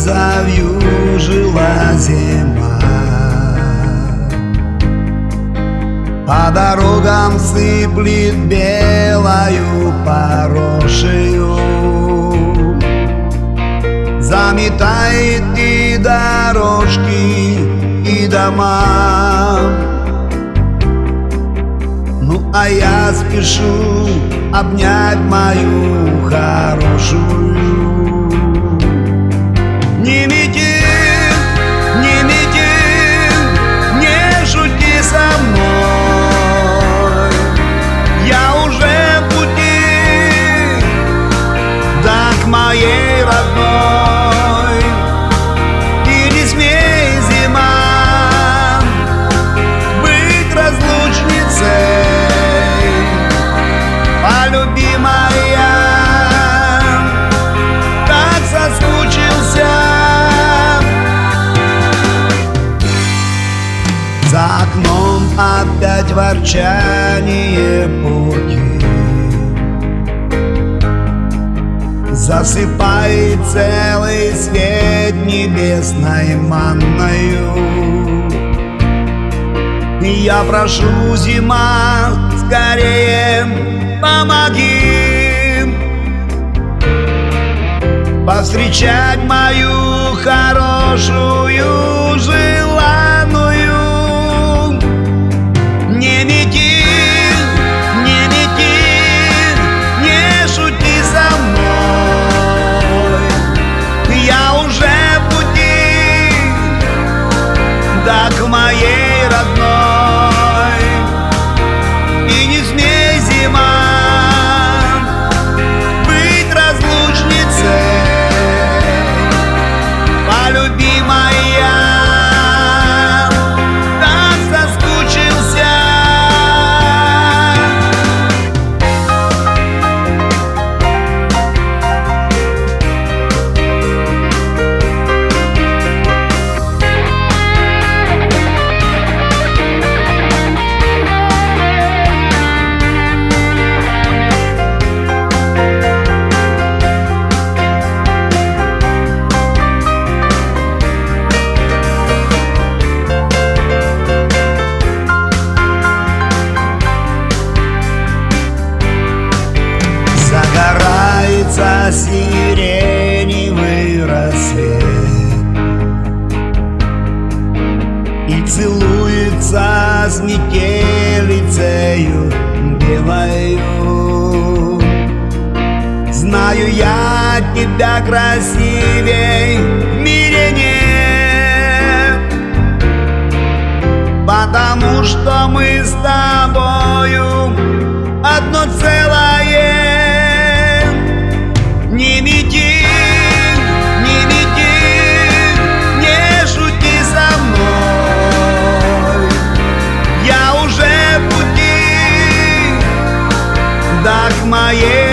завьюжила зима. По дорогам сыплет белою порошею, заметает и дорожки, и дома. Ну а я спешу обнять мою хорошую. Не мети, не мети, не шути со мной. Я уже в пути, да к моей родной. И не смей, зима, быть разлучницей. Полюбимая, так соскучился. За окном опять ворчание пути, засыпает целый свет небесной манною. И я прошу, зима, скорее помоги повстречать мою хорошую желанную. Не мети, не мети, не шути со мной. Я уже в пути, да к моей родной. И не смей, зима, быть разлучницей. Полюбимая, так соскучился. Загорается сиреневый рассвет и целуется с метелицею белою. Знаю, я тебя красивей в мире нет, потому что мы с тобою одно целое. Не мети, не мети, не шути со мной. Я уже в пути, да к моей